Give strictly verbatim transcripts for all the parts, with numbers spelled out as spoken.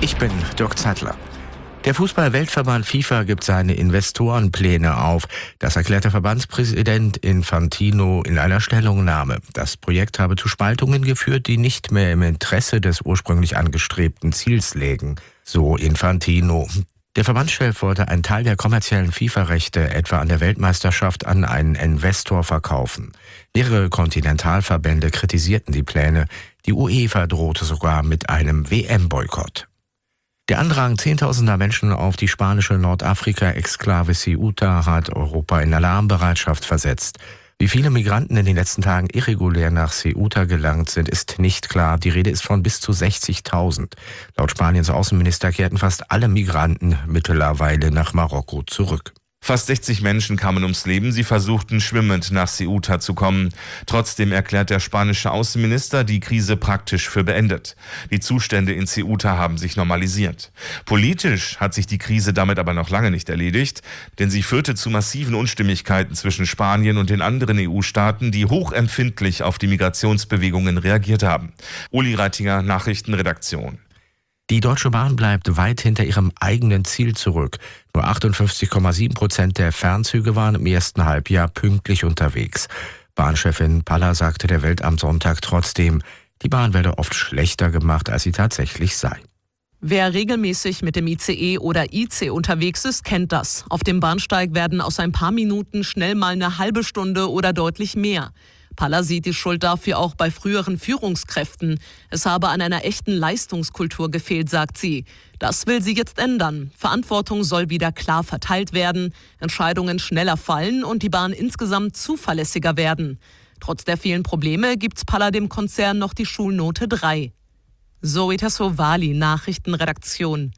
Ich bin Dirk Zeitler. Der Fußball-Weltverband FIFA gibt seine Investorenpläne auf. Das erklärte Verbandspräsident Infantino in einer Stellungnahme. Das Projekt habe zu Spaltungen geführt, die nicht mehr im Interesse des ursprünglich angestrebten Ziels lägen, so Infantino. Der Verbandschef wollte einen Teil der kommerziellen FIFA-Rechte etwa an der Weltmeisterschaft an einen Investor verkaufen. Mehrere Kontinentalverbände kritisierten die Pläne. Die UEFA drohte sogar mit einem W M-Boykott. Der Andrang zehntausender Menschen auf die spanische Nordafrika-Exklave Ceuta hat Europa in Alarmbereitschaft versetzt. Wie viele Migranten in den letzten Tagen irregulär nach Ceuta gelangt sind, ist nicht klar. Die Rede ist von bis zu sechzigtausend. Laut Spaniens Außenminister kehrten fast alle Migranten mittlerweile nach Marokko zurück. Fast sechzig Menschen kamen ums Leben, sie versuchten schwimmend nach Ceuta zu kommen. Trotzdem erklärt der spanische Außenminister die Krise praktisch für beendet. Die Zustände in Ceuta haben sich normalisiert. Politisch hat sich die Krise damit aber noch lange nicht erledigt, denn sie führte zu massiven Unstimmigkeiten zwischen Spanien und den anderen E U-Staaten, die hochempfindlich auf die Migrationsbewegungen reagiert haben. Uli Reitinger, Nachrichtenredaktion. Die Deutsche Bahn bleibt weit hinter ihrem eigenen Ziel zurück. Nur achtundfünfzig Komma sieben Prozent der Fernzüge waren im ersten Halbjahr pünktlich unterwegs. Bahnchefin Palla sagte der Welt am Sonntag trotzdem, die Bahn werde oft schlechter gemacht, als sie tatsächlich sei. Wer regelmäßig mit dem I C E oder I C unterwegs ist, kennt das. Auf dem Bahnsteig werden aus ein paar Minuten schnell mal eine halbe Stunde oder deutlich mehr. Palla sieht die Schuld dafür auch bei früheren Führungskräften. Es habe an einer echten Leistungskultur gefehlt, sagt sie. Das will sie jetzt ändern. Verantwortung soll wieder klar verteilt werden, Entscheidungen schneller fallen und die Bahn insgesamt zuverlässiger werden. Trotz der vielen Probleme gibt's Palla dem Konzern noch die Schulnote drei. Zoe Tassovali, Nachrichtenredaktion.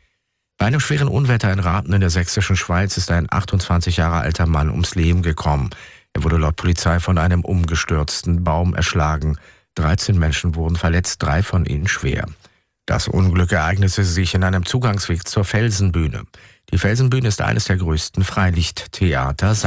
Bei einem schweren Unwetter in Rathen in der sächsischen Schweiz ist ein achtundzwanzig Jahre alter Mann ums Leben gekommen. Er wurde laut Polizei von einem umgestürzten Baum erschlagen. dreizehn Menschen wurden verletzt, drei von ihnen schwer. Das Unglück ereignete sich in einem Zugangsweg zur Felsenbühne. Die Felsenbühne ist eines der größten Freilichttheater